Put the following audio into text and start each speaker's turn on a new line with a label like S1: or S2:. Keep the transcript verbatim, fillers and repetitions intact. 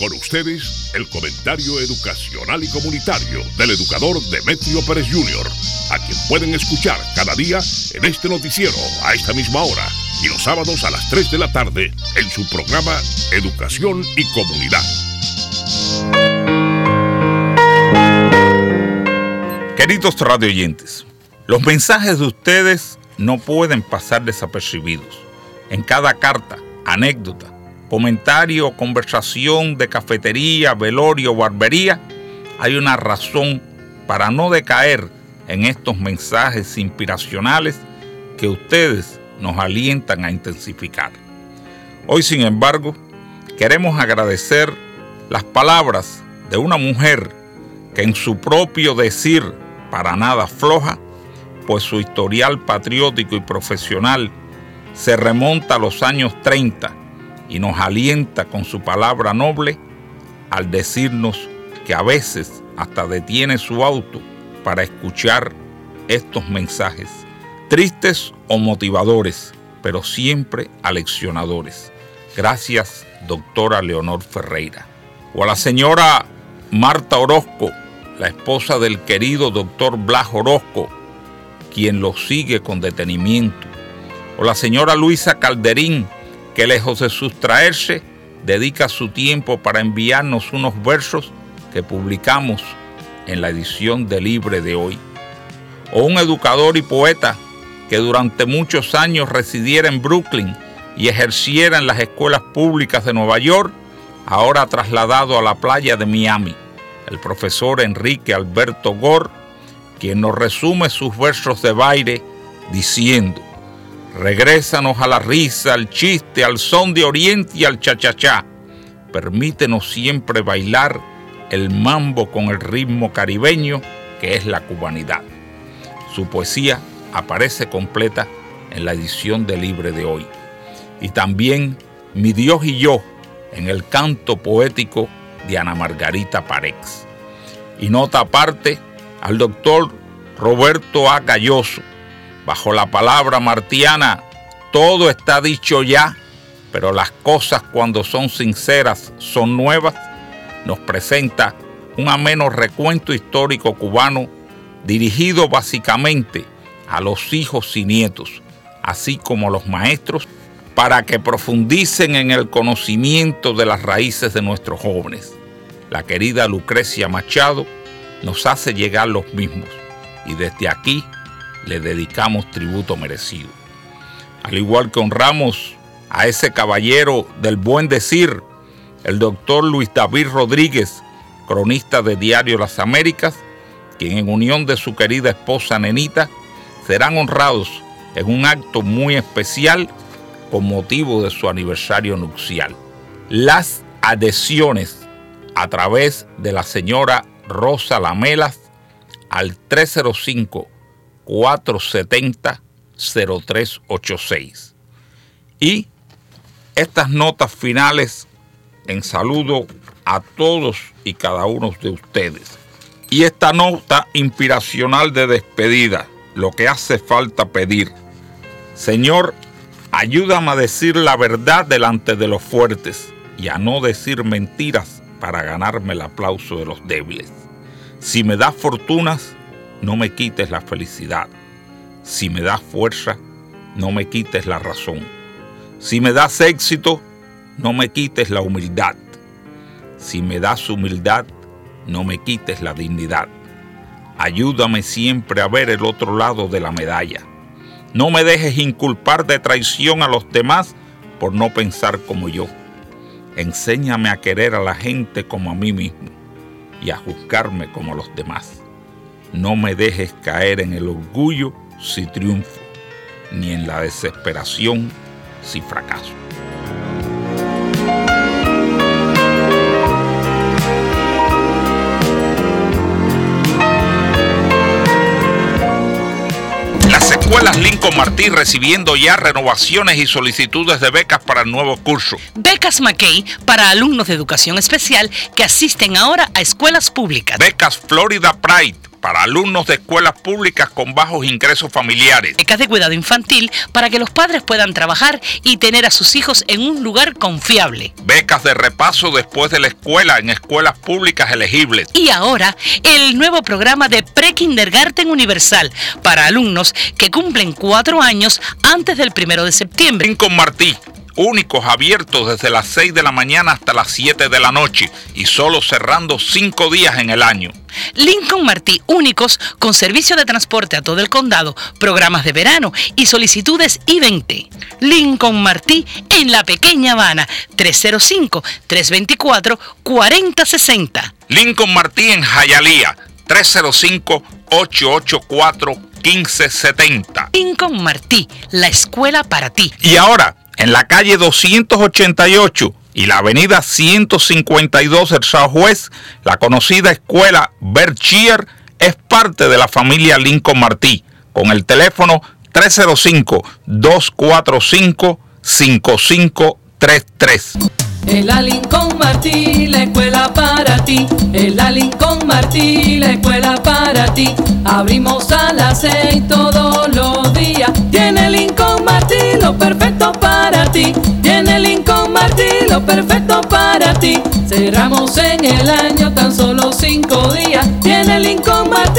S1: Con ustedes, el comentario educacional y comunitario del educador Demetrio Pérez junior, a quien pueden escuchar cada día en este noticiero a esta misma hora y los sábados a las tres de la tarde en su programa Educación y Comunidad.
S2: Queridos radioyentes, los mensajes de ustedes no pueden pasar desapercibidos. En cada carta, anécdota, comentario o conversación de cafetería, velorio o barbería, hay una razón para no decaer en estos mensajes inspiracionales que ustedes nos alientan a intensificar. Hoy, sin embargo, queremos agradecer las palabras de una mujer que en su propio decir para nada floja, pues su historial patriótico y profesional se remonta a los años treinta y nos alienta con su palabra noble al decirnos que a veces hasta detiene su auto para escuchar estos mensajes, tristes o motivadores, pero siempre aleccionadores. Gracias, doctora Leonor Ferreira. O a la señora Marta Orozco, la esposa del querido doctor Blas Orozco, quien lo sigue con detenimiento. O la señora Luisa Calderín, que lejos de sustraerse, dedica su tiempo para enviarnos unos versos que publicamos en la edición de Libre de hoy. O un educador y poeta que durante muchos años residiera en Brooklyn y ejerciera en las escuelas públicas de Nueva York, ahora trasladado a la playa de Miami, el profesor Enrique Alberto Gore, quien nos resume sus versos de baile diciendo: regrésanos a la risa, al chiste, al son de oriente y al cha-cha-cha. Permítenos siempre bailar el mambo con el ritmo caribeño que es la cubanidad. Su poesía aparece completa en la edición de Libre de hoy. Y también Mi Dios y yo en el canto poético de Ana Margarita Parex. Y nota aparte al doctor Roberto A. Galloso, bajo la palabra martiana, todo está dicho ya, pero las cosas cuando son sinceras son nuevas, nos presenta un ameno recuento histórico cubano dirigido básicamente a los hijos y nietos, así como a los maestros, para que profundicen en el conocimiento de las raíces de nuestros jóvenes. La querida Lucrecia Machado nos hace llegar los mismos y desde aquí le dedicamos tributo merecido. Al igual que honramos a ese caballero del buen decir, el doctor Luis David Rodríguez, cronista de Diario Las Américas, quien en unión de su querida esposa Nenita serán honrados en un acto muy especial con motivo de su aniversario nupcial. Las adhesiones a través de la señora Rosa Lamelas al tres cero cinco, cuatro siete cero, cero tres ocho seis. Y estas notas finales en saludo a todos y cada uno de ustedes. Y esta nota inspiracional de despedida, lo que hace falta pedir. Señor, ayúdame a decir la verdad delante de los fuertes y a no decir mentiras para ganarme el aplauso de los débiles. Si me das fortunas, no me quites la felicidad. Si me das fuerza, no me quites la razón. Si me das éxito, no me quites la humildad. Si me das humildad, no me quites la dignidad. Ayúdame siempre a ver el otro lado de la medalla. No me dejes inculpar de traición a los demás por no pensar como yo. Enséñame a querer a la gente como a mí mismo y a juzgarme como a los demás. No me dejes caer en el orgullo si triunfo, ni en la desesperación si fracaso. Las escuelas Lincoln Martí recibiendo ya renovaciones y solicitudes de becas para el nuevo curso.
S3: Becas McKay para alumnos de educación especial que asisten ahora a escuelas públicas.
S2: Becas Florida Pride para alumnos de escuelas públicas con bajos ingresos familiares.
S3: Becas de cuidado infantil para que los padres puedan trabajar y tener a sus hijos en un lugar confiable.
S2: Becas de repaso después de la escuela en escuelas públicas elegibles.
S3: Y ahora, el nuevo programa de Pre-Kindergarten Universal para alumnos que cumplen cuatro años antes del primero de septiembre.
S2: Lincoln Martí, únicos abiertos desde las seis de la mañana hasta las siete de la noche y solo cerrando cinco días en el año.
S3: Lincoln Martí, únicos con servicio de transporte a todo el condado, programas de verano y solicitudes I veinte. Lincoln Martí en la Pequeña Habana, tres cero cinco, tres dos cuatro, cuatro cero seis cero.
S2: Lincoln Martí en Hialeah, tres cero cinco, ocho ocho cuatro, uno cinco siete cero.
S3: Lincoln Martí, la escuela para ti.
S2: Y ahora, en la calle doscientos ochenta y ocho y la avenida ciento cincuenta y dos del Southwest, la conocida escuela Berkshire es parte de la familia Lincoln Martí, con el teléfono tres cero cinco, dos cuatro cinco, cinco cinco tres tres.
S4: En la Lincoln Martí, la escuela para ti. En la Lincoln Martí, la escuela para ti. Abrimos a las seis todos los días. Tiene Lincoln Martí lo perfecto para ti. Tiene Lincoln Martí lo perfecto para ti. Cerramos en el año tan solo cinco días. Tiene Lincoln Martí